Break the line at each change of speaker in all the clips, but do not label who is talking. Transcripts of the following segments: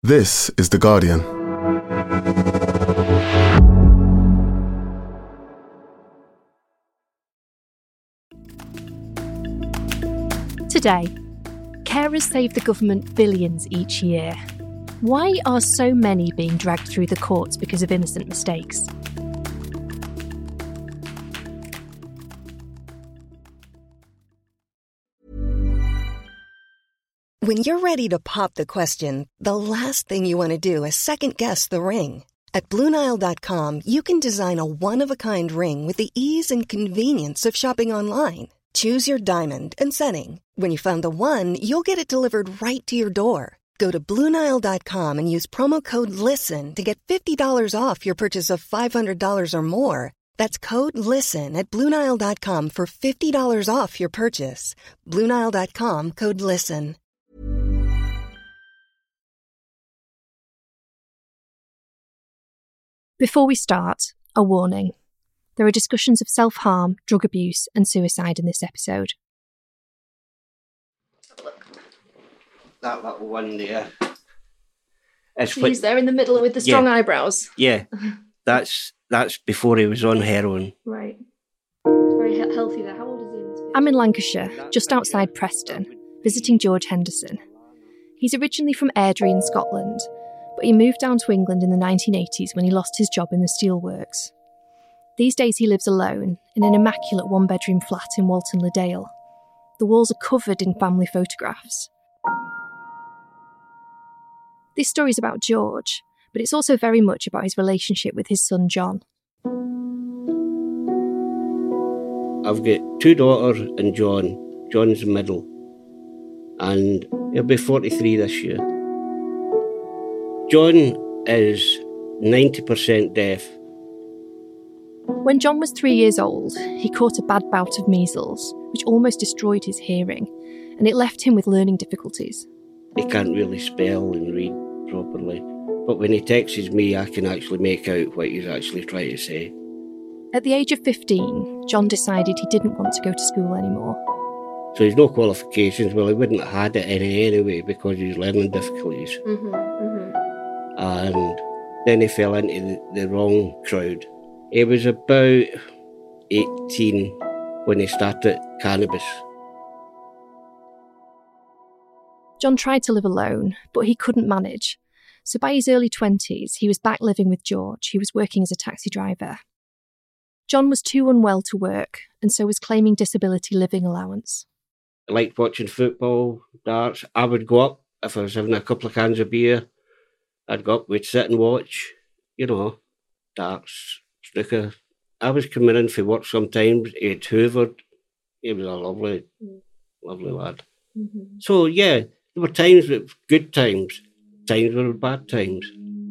This is The Guardian.
Today, carers save the government billions each year. Why are so many being dragged through the courts because of innocent mistakes?
When you're ready to pop the question, the last thing you want to do is second-guess the ring. At BlueNile.com, you can design a one-of-a-kind ring with the ease and convenience of shopping online. Choose your diamond and setting. When you find the one, you'll get it delivered right to your door. Go to BlueNile.com and use promo code LISTEN to get $50 off your purchase of $500 or more. That's code LISTEN at BlueNile.com for $50 off your purchase. BlueNile.com, code LISTEN.
Before we start, a warning. There are discussions of self-harm, drug abuse and suicide in this episode.
That little one there.
He's there in the middle with the strong eyebrows.
Yeah, that's before he was on heroin.
Right. Very healthy there. How old is he in this picture? I'm in Lancashire, just outside Preston, visiting George Henderson. He's originally from Airdrie in Scotland, but he moved down to England in the 1980s when he lost his job in the steelworks. These days he lives alone in an immaculate one-bedroom flat in Walton le Dale. The walls are covered in family photographs. This story's about George, but it's also very much about his relationship with his son John.
I've got two daughters and John. John's the middle. And he'll be 43 this year. John is 90% deaf.
When John was 3 years old, he caught a bad bout of measles, which almost destroyed his hearing, and it left him with learning difficulties.
He can't really spell and read properly, but when he texts me, I can actually make out what he's actually trying to say.
At the age of 15, John decided he didn't want to go to school anymore.
So he's no qualifications. Well, he wouldn't have had it anyway because of his learning difficulties. And then he fell into the wrong crowd. He was about 18 when he started cannabis.
John tried to live alone, but he couldn't manage. So by his early 20s, he was back living with George, who was working as a taxi driver. John was too unwell to work, and so was claiming disability living allowance.
I liked watching football, darts. I would go up if I was having a couple of cans of beer. I'd go up, we'd sit and watch, darts, snooker. I was coming in for work sometimes. He'd hoovered. He was a lovely lad. So, yeah, there were times that were good times were bad times.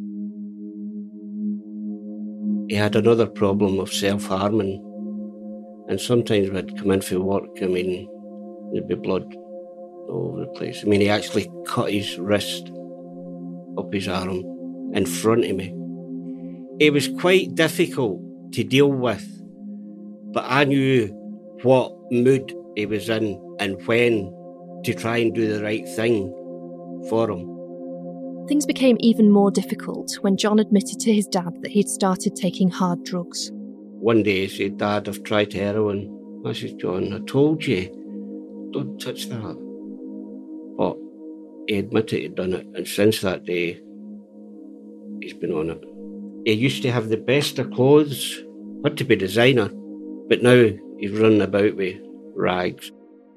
He had another problem of self-harming, and sometimes we'd come in for work, there'd be blood all over the place. He actually cut his wrist up his arm in front of me. It was quite difficult to deal with, but I knew what mood he was in and when to try and do the right thing for him.
Things became even more difficult when John admitted to his dad that he'd started taking hard drugs.
One day he said, "Dad, I've tried heroin." I said, "John, I told you, don't touch that." But he admitted he'd done it, and since that day, he's been on it. He used to have the best of clothes, had to be designer, but now he's running about with rags.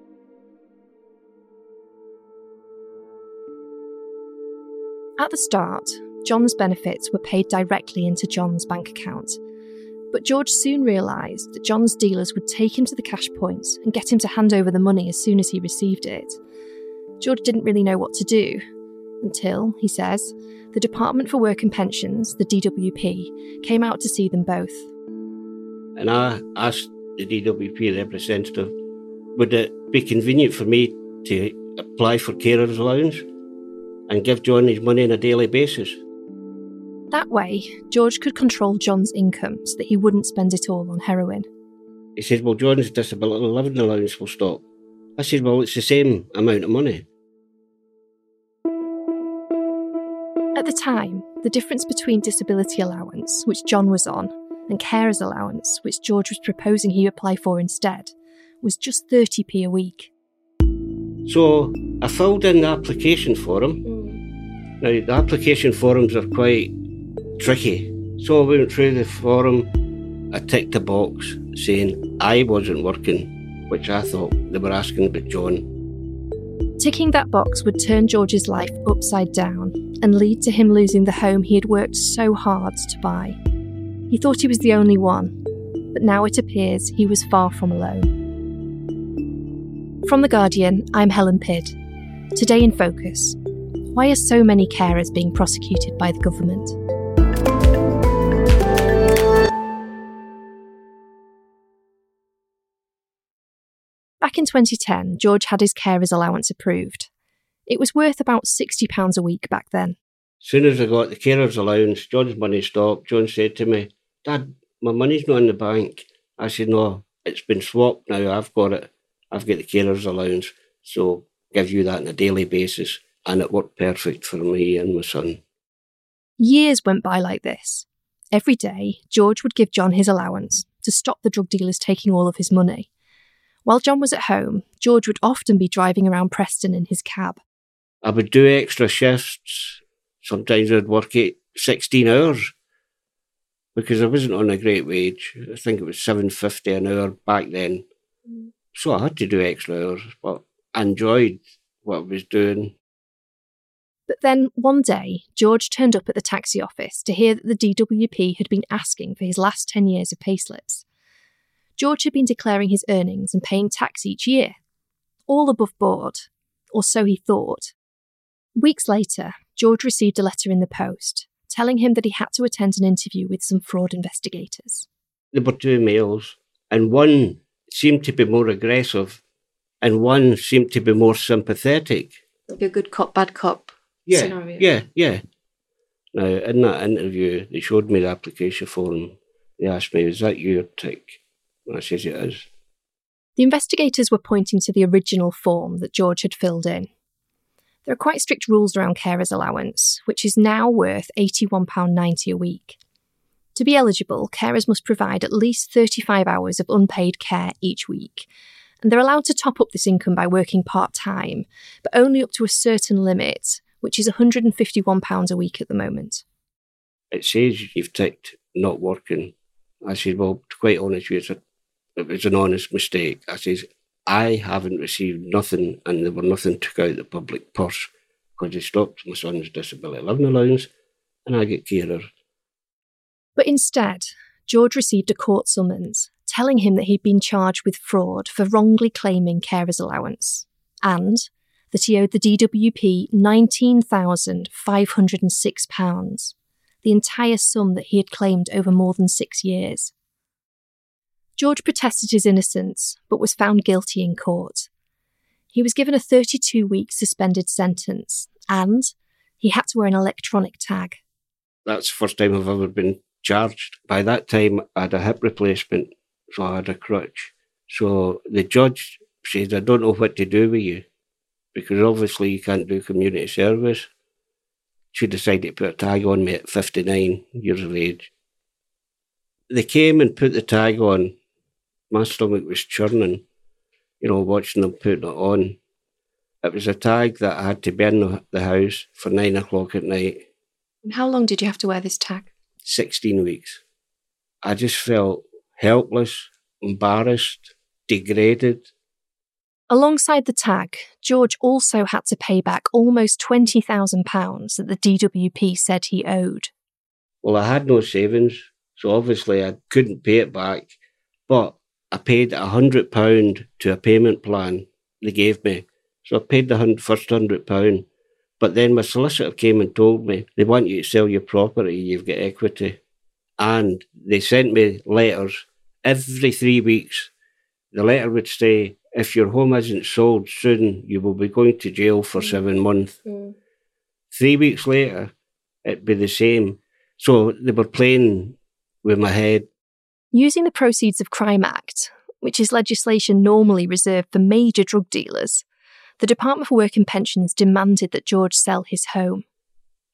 At the start, John's benefits were paid directly into John's bank account. But George soon realised that John's dealers would take him to the cash points and get him to hand over the money as soon as he received it. George didn't really know what to do, until, he says, the Department for Work and Pensions, the DWP, came out to see them both.
And I asked the DWP representative, would it be convenient for me to apply for carer's allowance and give John his money on a daily basis?
That way, George could control John's income so that he wouldn't spend it all on heroin.
He said, well, John's disability living allowance will stop. I said, well, it's the same amount of money.
At At the time, the difference between disability allowance, which John was on, and carers allowance, which George was proposing he apply for instead, was just 30p a week.
So I filled in the application form. Now, the application forms are quite tricky. So I went through the form, I ticked a box saying I wasn't working, which I thought they were asking about John.
Ticking that box would turn George's life upside down and lead to him losing the home he had worked so hard to buy. He thought he was the only one, but now it appears he was far from alone. From The Guardian, I'm Helen Pidd. Today in Focus, why are so many carers being prosecuted by the government? Back in 2010, George had his carers allowance approved. It was worth about £60 a week back then.
As soon as I got the carers allowance, John's money stopped. John said to me, "Dad, my money's not in the bank." I said, "No, it's been swapped now. I've got it. I've got the carers allowance, so give you that on a daily basis." And it worked perfect for me and my son.
Years went by like this. Every day, George would give John his allowance to stop the drug dealers taking all of his money. While John was at home, George would often be driving around Preston in his cab.
I would do extra shifts. Sometimes I'd work 16 hours because I wasn't on a great wage. I think it was $7.50 an hour back then. So I had to do extra hours, but I enjoyed what I was doing.
But then one day, George turned up at the taxi office to hear that the DWP had been asking for his last 10 years of payslips. George had been declaring his earnings and paying tax each year, all above board, or so he thought. Weeks later, George received a letter in the post telling him that he had to attend an interview with some fraud investigators.
There were two males, and one seemed to be more aggressive, and one seemed to be more sympathetic.
Like a good cop, bad cop scenario.
Yeah. Now, in that interview, they showed me the application form. They asked me, "Is that your tick?" I says, "It is."
The investigators were pointing to the original form that George had filled in. There are quite strict rules around carers allowance, which is now worth £81.90 a week. To be eligible, carers must provide at least 35 hours of unpaid care each week, and they're allowed to top up this income by working part-time, but only up to a certain limit, which is £151 a week at the moment.
It says you've ticked not working. I said, "Well, to be quite honest with you, it was an honest mistake." I says, "I haven't received nothing, and there were nothing took out of the public purse because they stopped my son's disability living allowance, and I get carer."
But instead, George received a court summons telling him that he'd been charged with fraud for wrongly claiming carers allowance, and that he owed the DWP £19,506, the entire sum that he had claimed over more than 6 years. George protested his innocence, but was found guilty in court. He was given a 32-week suspended sentence, and he had to wear an electronic tag.
That's the first time I've ever been charged. By that time, I had a hip replacement, so I had a crutch. So the judge said, "I don't know what to do with you, because obviously you can't do community service." She decided to put a tag on me at 59 years of age. They came and put the tag on. My stomach was churning, watching them putting it on. It was a tag that I had to be in the house for 9 o'clock at night.
And how long did you have to wear this tag?
16 weeks. I just felt helpless, embarrassed, degraded.
Alongside the tag, George also had to pay back almost £20,000 that the DWP said he owed.
Well, I had no savings, so obviously I couldn't pay it back, but I paid £100 to a payment plan they gave me. So I paid the first £100, but then my solicitor came and told me they want you to sell your property, you've got equity. And they sent me letters every 3 weeks. The letter would say, "If your home isn't sold soon, you will be going to jail for 7 months. 3 weeks later, it'd be the same. So they were playing with my head.
Using the Proceeds of Crime Act, which is legislation normally reserved for major drug dealers, the Department for Work and Pensions demanded that George sell his home.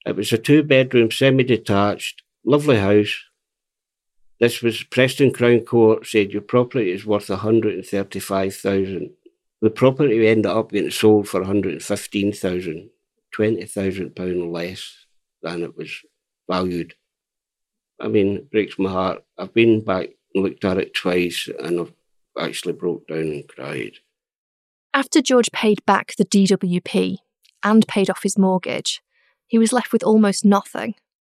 It was a 2-bedroom, semi-detached, lovely house. This was Preston Crown Court said your property is worth $135,000. The property ended up getting sold for $115,000, £20,000 less than it was valued. I mean, it breaks my heart. I've been back and looked at it twice and I've actually broke down and cried.
After George paid back the DWP and paid off his mortgage, he was left with almost nothing.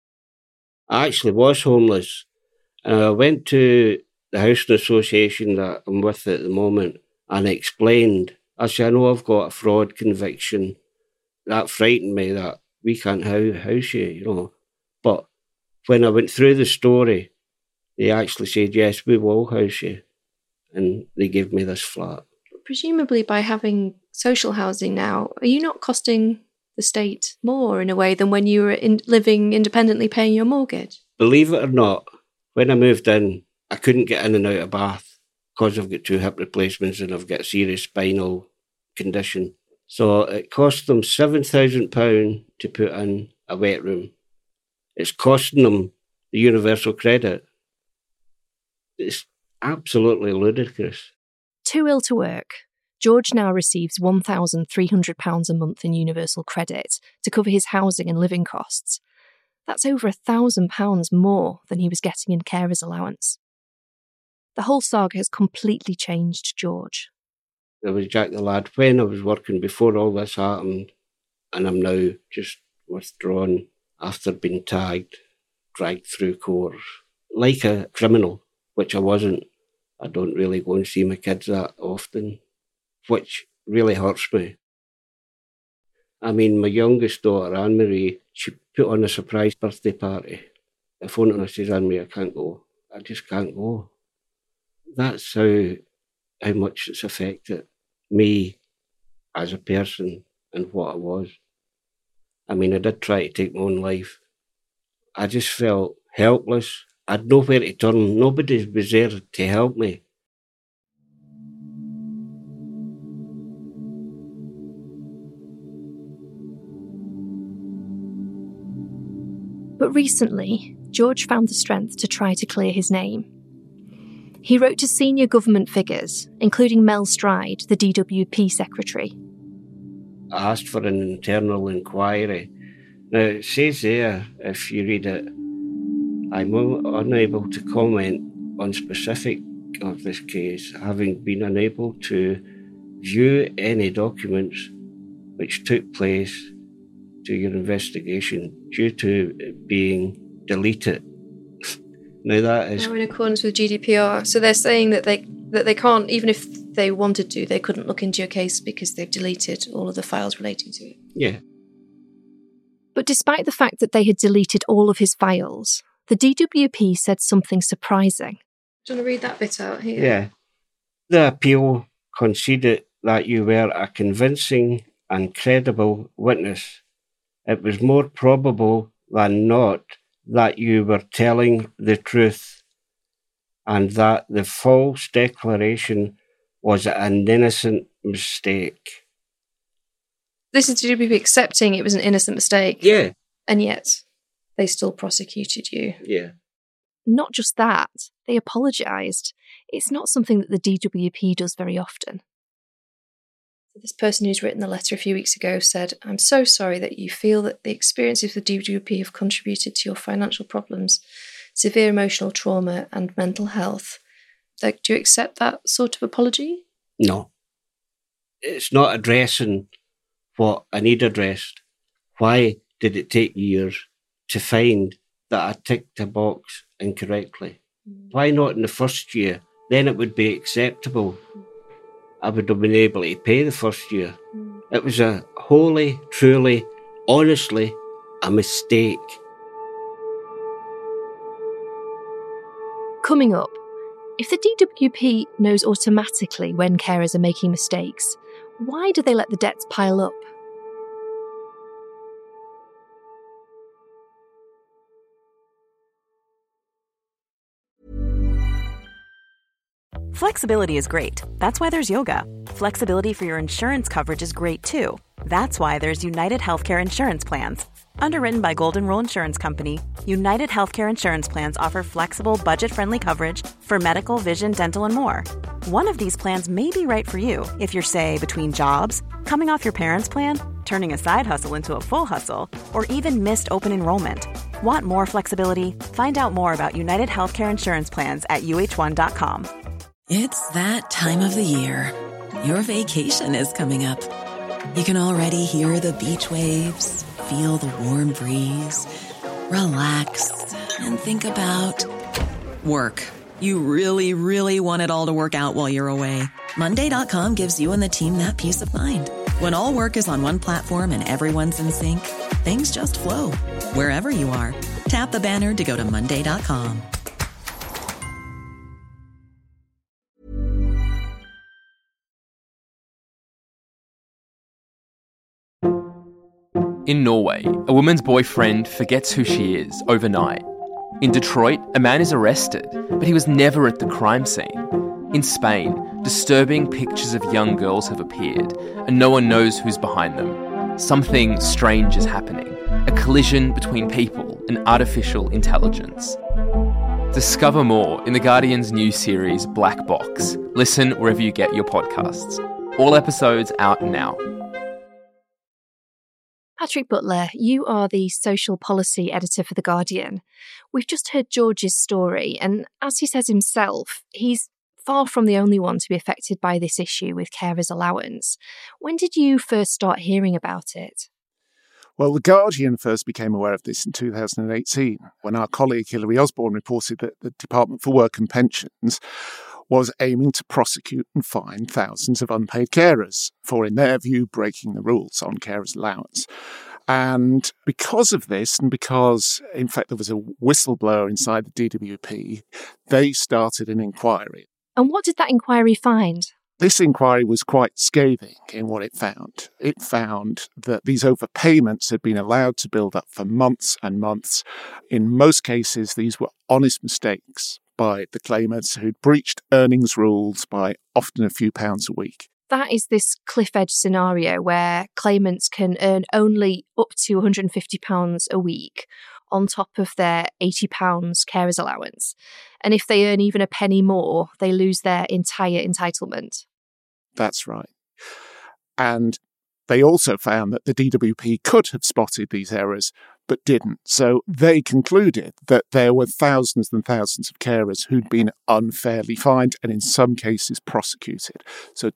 I actually was homeless. And I went to the housing association that I'm with at the moment and explained, I said, I know I've got a fraud conviction. That frightened me that we can't house you, But when I went through the story, they actually said, yes, we will house you. And they gave me this flat.
Presumably by having social housing now, are you not costing the state more in a way than when you were living independently paying your mortgage?
Believe it or not, when I moved in, I couldn't get in and out of Bath because I've got 2 hip replacements and I've got a serious spinal condition. So it cost them £7,000 to put in a wet room. It's costing them the universal credit. It's absolutely ludicrous.
Too ill to work, George now receives £1,300 a month in universal credit to cover his housing and living costs. That's over £1,000 more than he was getting in carer's allowance. The whole saga has completely changed George.
I was Jack the Lad when I was working before all this happened, and I'm now just withdrawn after being dragged through court. Like a criminal, which I wasn't. I don't really go and see my kids that often, which really hurts me. I mean, my youngest daughter, Anne-Marie, she put on a surprise birthday party. I phoned her and I said, Anne-Marie, I can't go. I just can't go. That's how much it's affected me as a person and what I was. I mean, I did try to take my own life. I just felt helpless. I'd nowhere to turn. Nobody was there to help me.
But recently, George found the strength to try to clear his name. He wrote to senior government figures, including Mel Stride, the DWP secretary.
I asked for an internal inquiry. Now, it says there, if you read it, I'm unable to comment on specific of this case, having been unable to view any documents which took place to your investigation due to it being deleted. Now that is...
Now in accordance with GDPR. So they're saying that they can't, even if they wanted to, they couldn't look into your case because they've deleted all of the files relating to it.
Yeah.
But despite the fact that they had deleted all of his files, the DWP said something surprising. Do you want to read that bit out here?
Yeah. The appeal conceded that you were a convincing and credible witness. It was more probable than not that you were telling the truth and that the false declaration was an innocent mistake.
This is DWP accepting it was an innocent mistake.
Yeah.
And yet they still prosecuted you.
Yeah.
Not just that, they apologised. It's not something that the DWP does very often. This person who's written the letter a few weeks ago said, I'm so sorry that you feel that the experiences of the DWP have contributed to your financial problems, severe emotional trauma and mental health. Do you accept that sort of apology?
No. It's not addressing what I need addressed. Why did it take years to find that I ticked a box incorrectly? Why not in the first year? Then it would be acceptable. I would have been able to pay the first year. It was a wholly, truly, honestly, a mistake.
Coming up, if the DWP knows automatically when carers are making mistakes, why do they let the debts pile up?
Flexibility is great. That's why there's yoga. Flexibility for your insurance coverage is great too. That's why there's United Healthcare Insurance Plans. Underwritten by Golden Rule Insurance Company, United Healthcare Insurance Plans offer flexible, budget-friendly coverage for medical, vision, dental, and more. One of these plans may be right for you if you're, say, between jobs, coming off your parents' plan, turning a side hustle into a full hustle, or even missed open enrollment. Want more flexibility? Find out more about United Healthcare Insurance Plans at uh1.com.
It's that time of the year. Your vacation is coming up. You can already hear the beach waves, feel the warm breeze, relax, and think about work. You really, really want it all to work out while you're away. Monday.com gives you and the team that peace of mind. When all work is on one platform and everyone's in sync, things just flow. Wherever you are, tap the banner to go to Monday.com.
In Norway, a woman's boyfriend forgets who she is overnight. In Detroit, a man is arrested, but he was never at the crime scene. In Spain, disturbing pictures of young girls have appeared, and no one knows who's behind them. Something strange is happening, a collision between people and artificial intelligence. Discover more in The Guardian's new series, Black Box. Listen wherever you get your podcasts. All episodes out now.
Patrick Butler, you are the social policy editor for The Guardian. We've just heard George's story, and as he says himself, he's far from the only one to be affected by this issue with carers' allowance. When did you first start hearing about it?
Well, The Guardian first became aware of this in 2018, when our colleague Hilary Osborne reported that the Department for Work and Pensions was aiming to prosecute and fine thousands of unpaid carers for, in their view, breaking the rules on carers' allowance. And because of this, and because, in fact, there was a whistleblower inside the DWP, they started an inquiry.
And what did that inquiry find?
This inquiry was quite scathing in what it found. It found that these overpayments had been allowed to build up for months and months. In most cases, these were honest mistakes by the claimants who'd breached earnings rules by often a few pounds a week.
That is this cliff edge scenario where claimants can earn only up to £150 a week on top of their £80 carers allowance. And if they earn even a penny more, they lose their entire entitlement.
That's right. And they also found that the DWP could have spotted these errors, but didn't. So they concluded that there were thousands and thousands of carers who'd been unfairly fined and in some cases prosecuted. So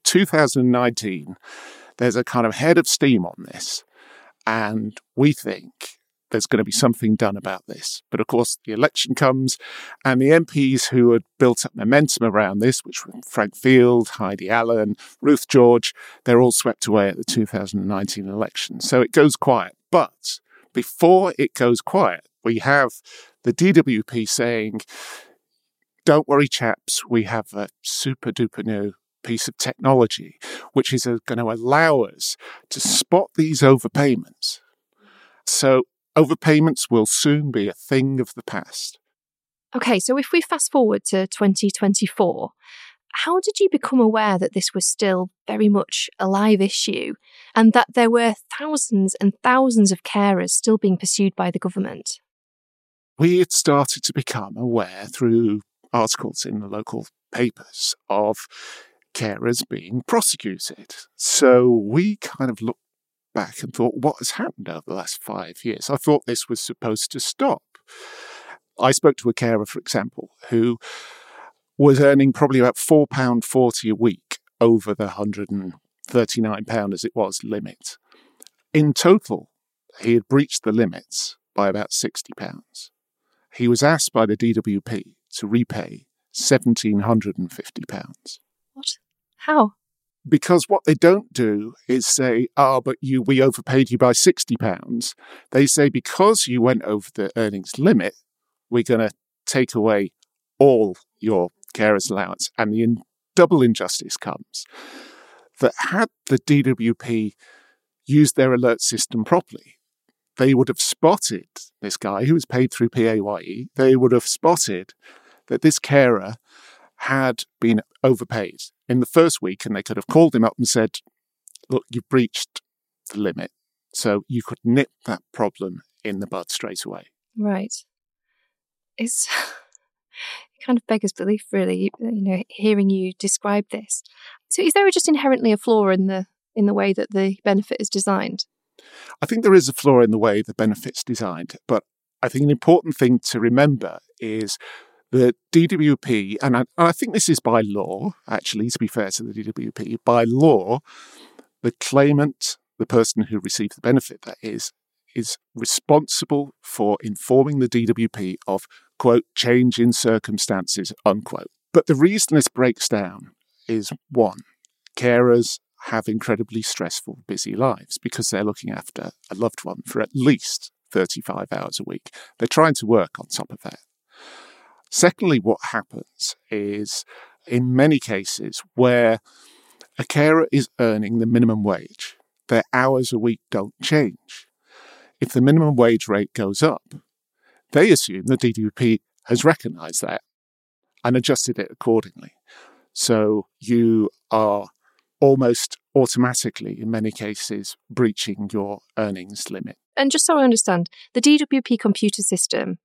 2019, there's a kind of head of steam on this, and we think there's going to be something done about this. But of course, the election comes, and the MPs who had built up momentum around this, which were Frank Field, Heidi Allen, Ruth George, they're all swept away at the 2019 election. So it goes quiet. But before it goes quiet, we have the DWP saying, don't worry, chaps, we have a super duper new piece of technology, which is going to allow us to spot these overpayments. So overpayments will soon be a thing of the past.
Okay, so if we fast forward to 2024, how did you become aware that this was still very much a live issue and that there were thousands and thousands of carers still being pursued by the government?
We had started to become aware through articles in the local papers of carers being prosecuted. So we kind of looked back and thought, what has happened over the last 5 years? I thought this was supposed to stop. I spoke to a carer, for example, who was earning probably about £4.40 a week over the £139 as it was limit. In total, he had breached the limits by about £60. He was asked by the DWP to repay £1,750.
What? How?
Because what they don't do is say, but we overpaid you by £60. They say, because you went over the earnings limit, we're going to take away all your carers' allowance. And the double injustice comes that had the DWP used their alert system properly, they would have spotted this guy who was paid through PAYE. They would have spotted that this carer had been overpaid in the first week, and they could have called him up and said, look, you've breached the limit. So you could nip that problem in the bud straight away.
Right. It kind of beggars belief, really, hearing you describe this. So is there just inherently a flaw in the way that the benefit is designed?
I think there is a flaw in the way the benefit's designed, but I think an important thing to remember is the DWP, and I think this is by law, actually, to be fair to the DWP, by law, the claimant, the person who received the benefit, that is responsible for informing the DWP of, quote, change in circumstances, unquote. But the reason this breaks down is, one, carers have incredibly stressful, busy lives because they're looking after a loved one for at least 35 hours a week. They're trying to work on top of that. Secondly, what happens is, in many cases where a carer is earning the minimum wage, their hours a week don't change. If the minimum wage rate goes up, they assume the DWP has recognised that and adjusted it accordingly. So you are almost automatically, in many cases, breaching your earnings limit.
And just so I understand, the DWP computer system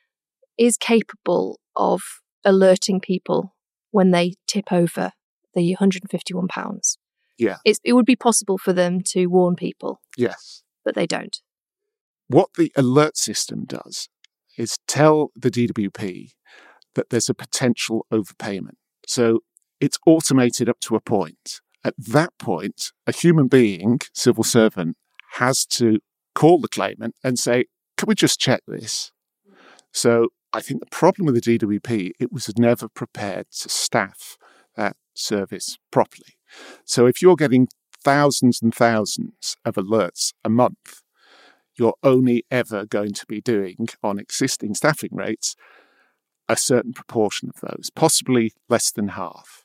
is capable of alerting people when they tip over the £151.
Yeah.
It would be possible for them to warn people.
Yes.
But they don't.
What the alert system does is tell the DWP that there's a potential overpayment. So it's automated up to a point. At that point, a human being, civil servant, has to call the claimant and say, can we just check this? So I think the problem with the DWP, it was never prepared to staff that service properly. So if you're getting thousands and thousands of alerts a month, you're only ever going to be doing, on existing staffing rates, a certain proportion of those, possibly less than half.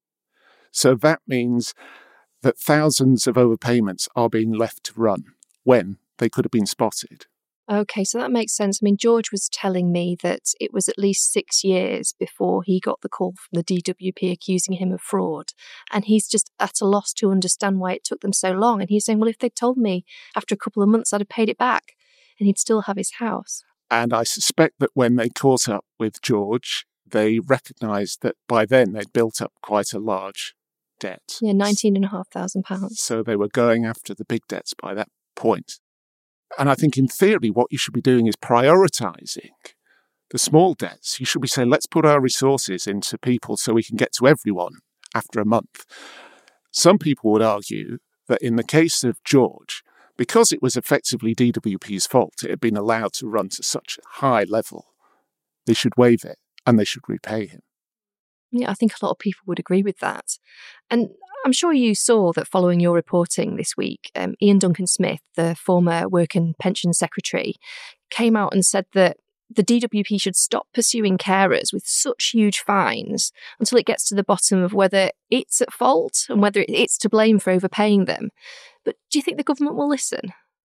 So that means that thousands of overpayments are being left to run when they could have been spotted.
Okay, so that makes sense. I mean, George was telling me that it was at least 6 years before he got the call from the DWP accusing him of fraud. And he's just at a loss to understand why it took them so long. And he's saying, well, if they'd told me after a couple of months, I'd have paid it back and he'd still have his house. And
I suspect that when they caught up with George, they recognised that by then they'd built up quite a large debt.
Yeah, £19,500.
So they were going after the big debts by that point. And I think in theory, what you should be doing is prioritising the small debts. You should be saying, let's put our resources into people so we can get to everyone after a month. Some people would argue that in the case of George, because it was effectively DWP's fault, it had been allowed to run to such a high level, they should waive it and they should repay him.
Yeah, I think a lot of people would agree with that. And I'm sure you saw that following your reporting this week, Ian Duncan-Smith, the former Work and Pension Secretary, came out and said that the DWP should stop pursuing carers with such huge fines until it gets to the bottom of whether it's at fault and whether it's to blame for overpaying them. But do you think the government will listen?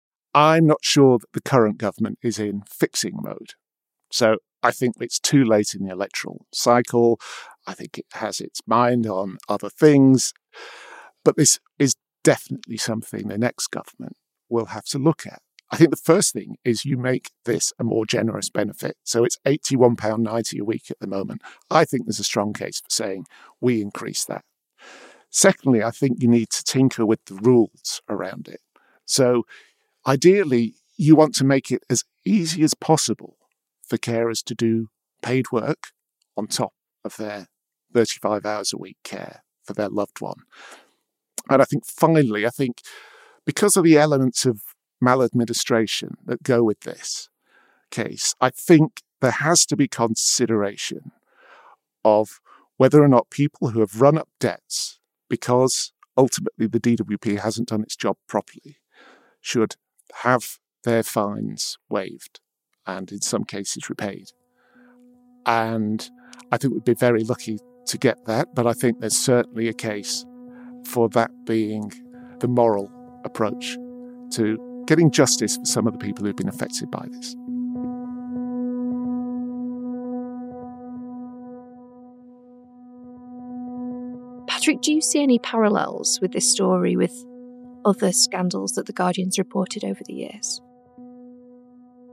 I'm not sure that the current government is in fixing mode. So I think it's too late in the electoral cycle. I think it has its mind on other things. But this is definitely something the next government will have to look at. I think the first thing is you make this a more generous benefit. So it's £81.90 a week at the moment. I think there's a strong case for saying we increase that. Secondly, I think you need to tinker with the rules around it. So ideally, you want to make it as easy as possible for carers to do paid work on top of their 35 hours a week care for their loved one. And I think finally, because of the elements of maladministration that go with this case, I think there has to be consideration of whether or not people who have run up debts because ultimately the DWP hasn't done its job properly should have their fines waived and in some cases repaid. And I think we'd be very lucky to get that, but I think there's certainly a case for that being the moral approach to getting justice for some of the people who've been affected by this.
Patrick, do you see any parallels with this story with other scandals that The Guardian's reported over the years?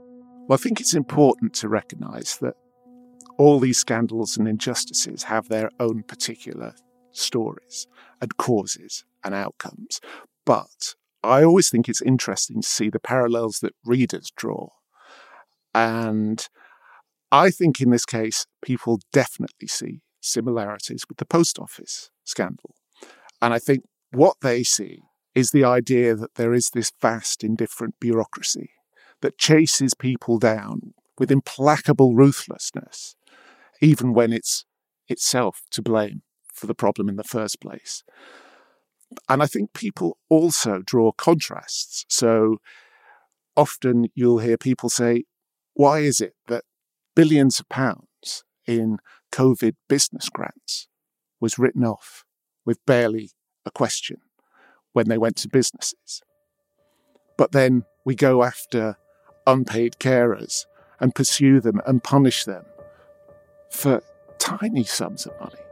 Well, I think it's important to recognise that all these scandals and injustices have their own particular stories and causes and outcomes. But I always think it's interesting to see the parallels that readers draw. And I think in this case, people definitely see similarities with the post office scandal. And I think what they see is the idea that there is this vast, indifferent bureaucracy that chases people down with implacable ruthlessness, even when it's itself to blame for the problem in the first place. And I think people also draw contrasts. So often you'll hear people say, why is it that billions of pounds in COVID business grants was written off with barely a question when they went to businesses? But then we go after unpaid carers and pursue them and punish them for tiny sums of money.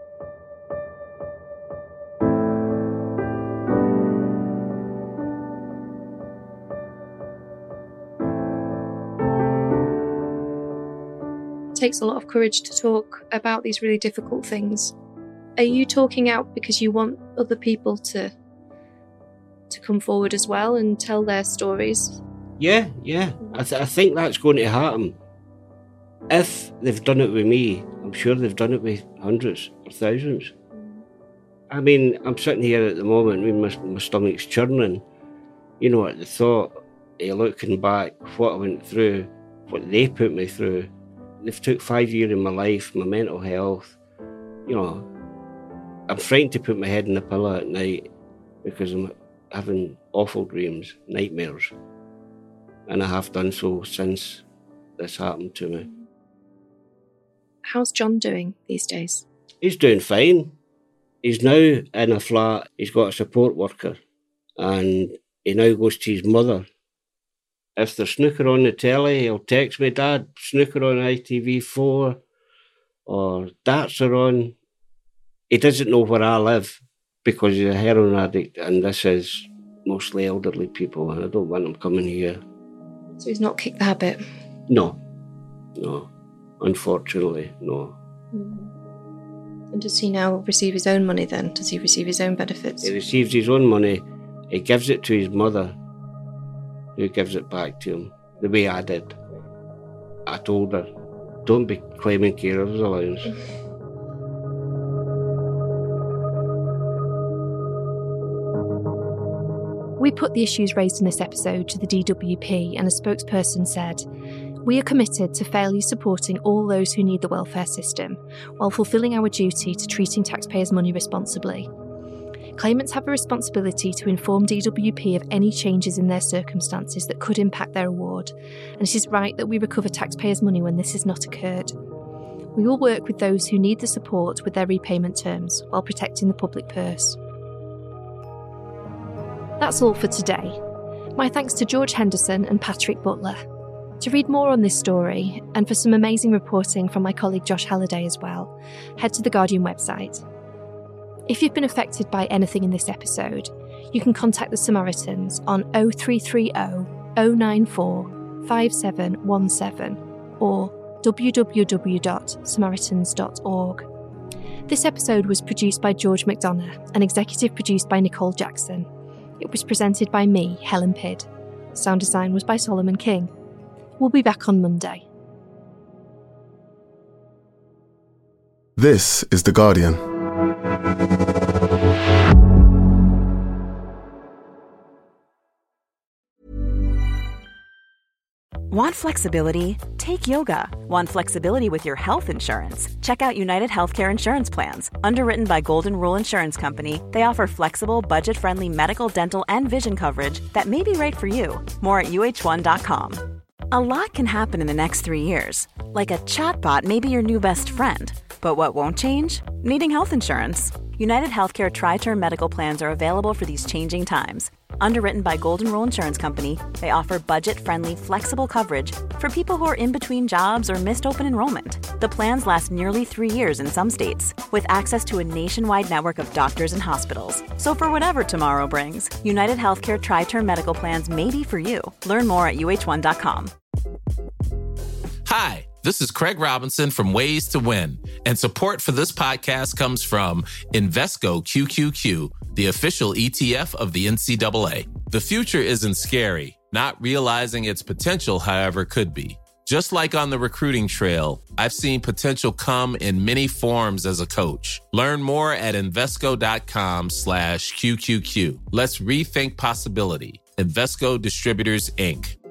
It takes a lot of courage to talk about these really difficult things. Are you talking out because you want other people to come forward as well and tell their stories?
Yeah. I think that's going to happen. If they've done it with me, I'm sure they've done it with hundreds or thousands. I mean, I'm sitting here at the moment, I mean, my stomach's churning. You know, at the thought, looking back, what I went through, what they put me through. They've took 5 years of my life, my mental health. You know, I'm frightened to put my head in the pillow at night because I'm having awful dreams, nightmares. And I have done so since this happened to me.
How's John doing these days?
He's doing fine. He's now in a flat. He's got a support worker. And he now goes to his mother. If there's snooker on the telly, he'll text me, Dad, snooker on ITV4 or darts are on. He doesn't know where I live because he's a heroin addict and this is mostly elderly people and I don't want him coming here.
So he's not kicked the habit?
No. Unfortunately, no.
And does he now receive his own money then? Does he receive his own benefits?
He receives his own money. He gives it to his mother, who gives it back to him, the way I did. I told her, don't be claiming carer's allowance.
We put the issues raised in this episode to the DWP and a spokesperson said, "We are committed to fairly supporting all those who need the welfare system while fulfilling our duty to treating taxpayers' money responsibly. Claimants have a responsibility to inform DWP of any changes in their circumstances that could impact their award, and it is right that we recover taxpayers' money when this has not occurred. We will work with those who need the support with their repayment terms while protecting the public purse." That's all for today. My thanks to George Henderson and Patrick Butler. To read more on this story, and for some amazing reporting from my colleague Josh Halliday as well, head to the Guardian website. If you've been affected by anything in this episode, you can contact the Samaritans on 0330 094 5717 or www.samaritans.org. This episode was produced by George McDonough and executive produced by Nicole Jackson. It was presented by me, Helen Pidd. Sound design was by Solomon King. We'll be back on Monday.
This is The Guardian.
Want flexibility? Take yoga. Want flexibility with your health insurance? Check out United Healthcare Insurance Plans. Underwritten by Golden Rule Insurance Company, they offer flexible, budget-friendly medical, dental, and vision coverage that may be right for you. More at uh1.com. A lot can happen in the next 3 years. Like a chatbot may be your new best friend. But what won't change? Needing health insurance. United Healthcare Tri-Term Medical Plans are available for these changing times. Underwritten by Golden Rule Insurance Company, they offer budget-friendly, flexible coverage for people who are in between jobs or missed open enrollment. The plans last nearly 3 years in some states, with access to a nationwide network of doctors and hospitals. So for whatever tomorrow brings, United Healthcare Tri-Term Medical Plans may be for you. Learn more at uh1.com.
Hi, this is Craig Robinson from Ways to Win, and support for this podcast comes from Invesco QQQ, the official ETF of the NCAA. The future isn't scary. Not realizing its potential, however, could be. Just like on the recruiting trail, I've seen potential come in many forms as a coach. Learn more at Invesco.com/QQQ. Let's rethink possibility. Invesco Distributors, Inc.